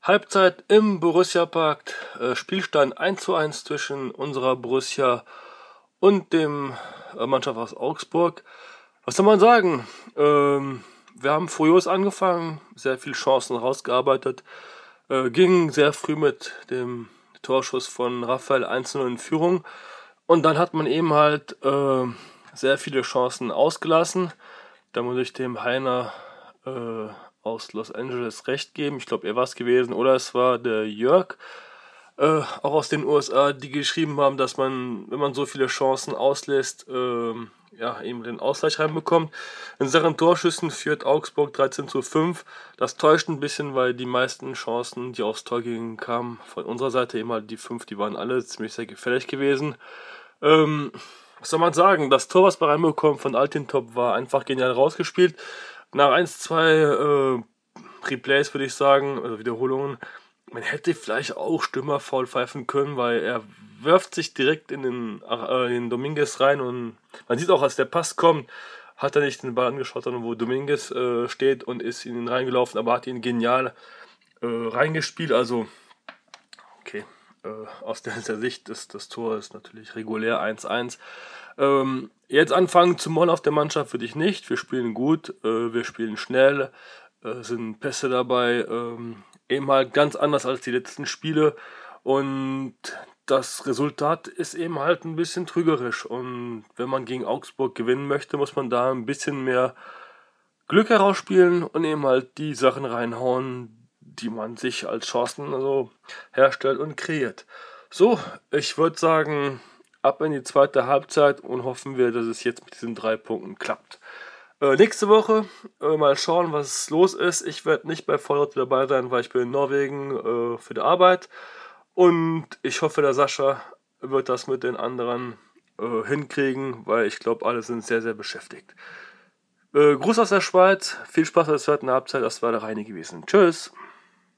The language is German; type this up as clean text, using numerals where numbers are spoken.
Halbzeit im Borussia-Park, Spielstand 1:1 zwischen unserer Borussia und dem Mannschaft aus Augsburg. Was soll man sagen? Wir haben furios angefangen, sehr viele Chancen rausgearbeitet, ging sehr früh mit dem Torschuss von Raphael 1:0 in Führung und dann hat man eben halt sehr viele Chancen ausgelassen. Da muss ich dem Heiner aus Los Angeles recht geben. Ich glaube, er war es gewesen. Oder es war der Jörg, auch aus den USA, die geschrieben haben, dass man, wenn man so viele Chancen auslässt, eben den Ausgleich reinbekommt. In Sachen Torschüssen führt Augsburg 13:5. Das täuscht ein bisschen, weil die meisten Chancen, die aufs Tor gingen, kamen von unserer Seite. Eben halt die 5, die waren alle ziemlich sehr gefährlich gewesen. Was soll man sagen? Das Tor, was wir reinbekommen von Altintop, war einfach genial rausgespielt. Nach 1, 2 Replays würde ich sagen, also Wiederholungen, man hätte vielleicht auch Stürmerfoul pfeifen können, weil er wirft sich direkt in den Dominguez rein und man sieht auch, als der Pass kommt, hat er nicht den Ball angeschaut, sondern wo Dominguez steht und ist in ihn reingelaufen, aber hat ihn genial reingespielt. Also, okay, aus der Sicht ist das Tor ist natürlich regulär 1:1. Jetzt anfangen zu mollen auf der Mannschaft würde ich nicht. Wir spielen gut, wir spielen schnell, sind Pässe dabei, eben halt ganz anders als die letzten Spiele. Und das Resultat ist eben halt ein bisschen trügerisch. Und wenn man gegen Augsburg gewinnen möchte, muss man da ein bisschen mehr Glück herausspielen und eben halt die Sachen reinhauen, die man sich als Chancen herstellt und kreiert. So, ich würde sagen, ab in die zweite Halbzeit und hoffen wir, dass es jetzt mit diesen 3 Punkten klappt. Nächste Woche mal schauen, was los ist. Ich werde nicht bei Fallout dabei sein, weil ich bin in Norwegen für die Arbeit. Und ich hoffe, der Sascha wird das mit den anderen hinkriegen, weil ich glaube, alle sind sehr, sehr beschäftigt. Gruß aus der Schweiz, viel Spaß bei der zweiten Halbzeit, das war der Reini gewesen. Tschüss!